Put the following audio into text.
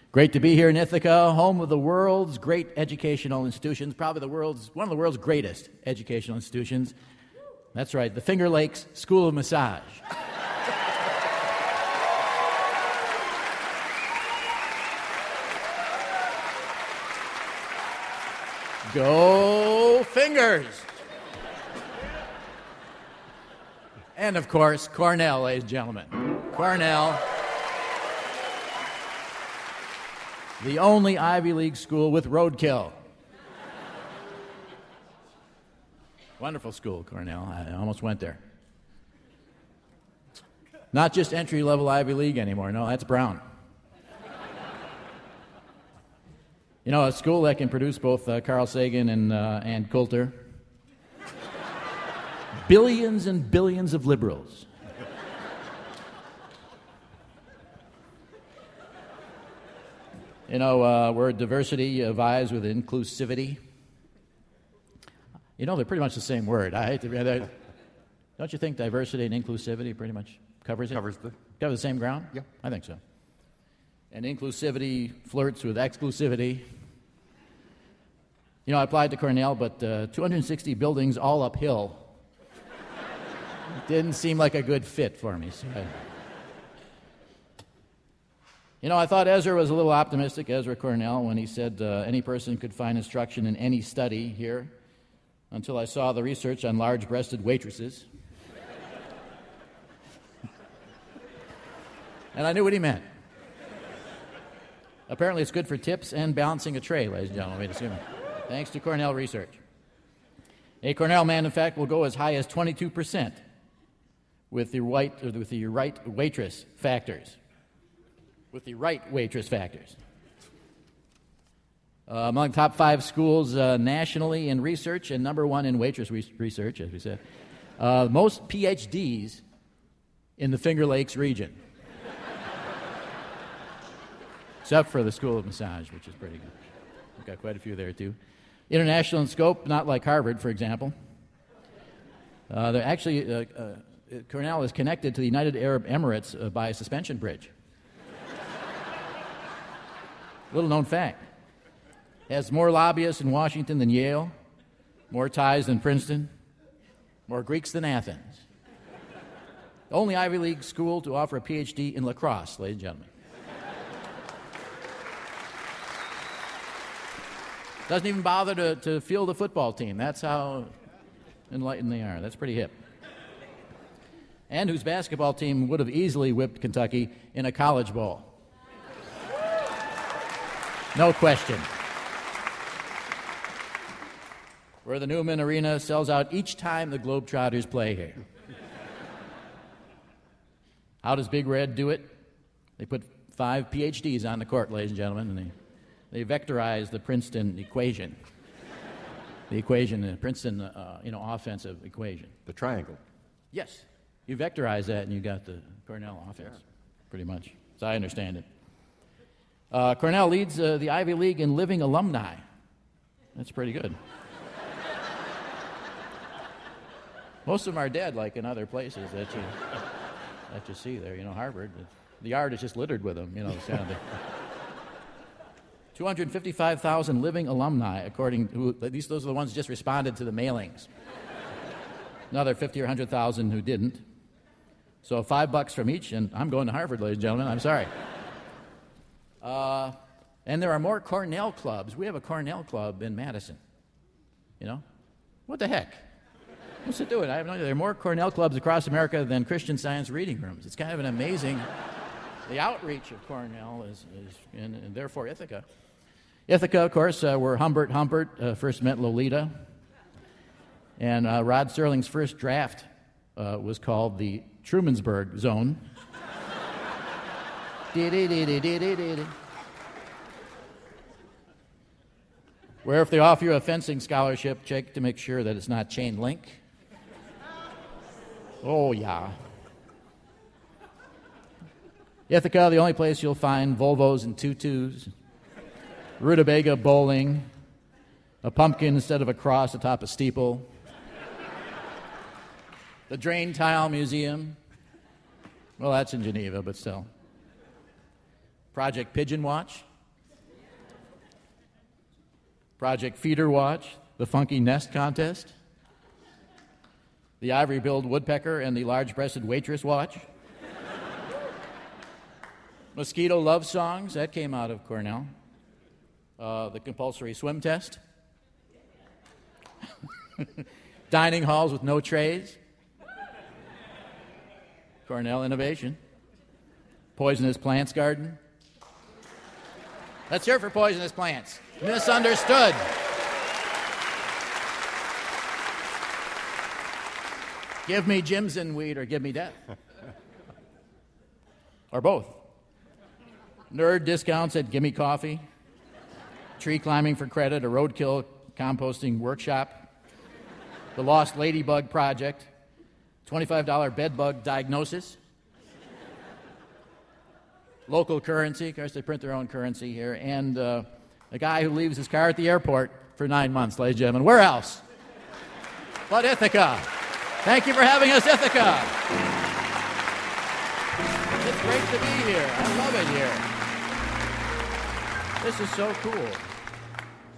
Great to be here in Ithaca, home of the world's great educational institutions, probably one of the world's greatest educational institutions. That's right, the Finger Lakes School of Massage. Go Fingers! And of course, Cornell, ladies and gentlemen. Cornell, the only Ivy League school with roadkill. Wonderful school, Cornell. I almost went there. Not just entry-level Ivy League anymore. No, that's Brown. You know, a school that can produce both Carl Sagan and Coulter. Billions and billions of liberals. You know, where diversity vies with inclusivity. You know, they're pretty much the same word. Don't you think diversity and inclusivity pretty much covers it? Cover the same ground? Yeah. I think so. And inclusivity flirts with exclusivity. You know, I applied to Cornell, but 260 buildings all uphill didn't seem like a good fit for me. You know, I thought Ezra was a little optimistic, Ezra Cornell, when he said any person could find instruction in any study here, until I saw the research on large-breasted waitresses. And I knew what he meant. Apparently it's good for tips and balancing a tray, ladies and gentlemen. Wait a second. Thanks to Cornell research. A Cornell man, in fact, will go as high as 22% with the right waitress factors. With the right waitress factors. Among the top 5 schools nationally in research and number 1 in waitress research, as we said. Most PhDs in the Finger Lakes region. Except for the School of Massage, which is pretty good. We've got quite a few there, too. International in scope, not like Harvard, for example. They're actually, Cornell is connected to the United Arab Emirates by a suspension bridge. Little known fact. Has more lobbyists in Washington than Yale, more ties than Princeton, more Greeks than Athens. The only Ivy League school to offer a PhD in lacrosse, ladies and gentlemen. Doesn't even bother to field a football team. That's how enlightened they are. That's pretty hip. And whose basketball team would have easily whipped Kentucky in a college bowl. No question. Where the Newman Arena sells out each time the Globetrotters play here. How does Big Red do it? They put 5 PhDs on the court, ladies and gentlemen, and they vectorize the Princeton equation. The Princeton offensive equation. The triangle. Yes. You vectorize that and you got the Cornell offense, pretty much, as I understand it. Cornell leads the Ivy League in living alumni. That's pretty good. Most of them are dead, like in other places that you see there. You know, Harvard, the yard is just littered with them. You know, 255,000 living alumni, according to those are the ones who just responded to the mailings. Another 50 or 100,000 who didn't. So $5 from each, and I'm going to Harvard, ladies and gentlemen. I'm sorry. And there are more Cornell clubs. We have a Cornell club in Madison. You know, what the heck? What's it doing? I have no idea. There are more Cornell clubs across America than Christian Science reading rooms. It's kind of an amazing. The outreach of Cornell is and therefore Ithaca. Ithaca, of course, where Humbert first met Lolita. And Rod Serling's first draft was called the Trumansburg Zone. Where if they offer you a fencing scholarship, check to make sure that it's not chain link. Oh, yeah. Ithaca, the only place you'll find Volvos and tutus, rutabaga bowling, a pumpkin instead of a cross atop a steeple, the Drain Tile Museum. Well, that's in Geneva, but still. Project Pigeon Watch. Project Feeder Watch, the Funky Nest Contest, the Ivory-billed Woodpecker and the Large-breasted Waitress Watch, Mosquito Love Songs, that came out of Cornell, the compulsory swim test, dining halls with no trays, Cornell Innovation, Poisonous Plants Garden. Let's hear it for Poisonous Plants. Misunderstood. Give me Jimson weed or give me death. Or both. Nerd discounts at Gimme Coffee, tree climbing for credit, a roadkill composting workshop, the Lost Ladybug Project, $25 bedbug diagnosis, local currency, of course they print their own currency here, and a guy who leaves his car at the airport for 9 months, ladies and gentlemen. Where else? But Ithaca. Thank you for having us, Ithaca. It's great to be here. I love it here. This is so cool.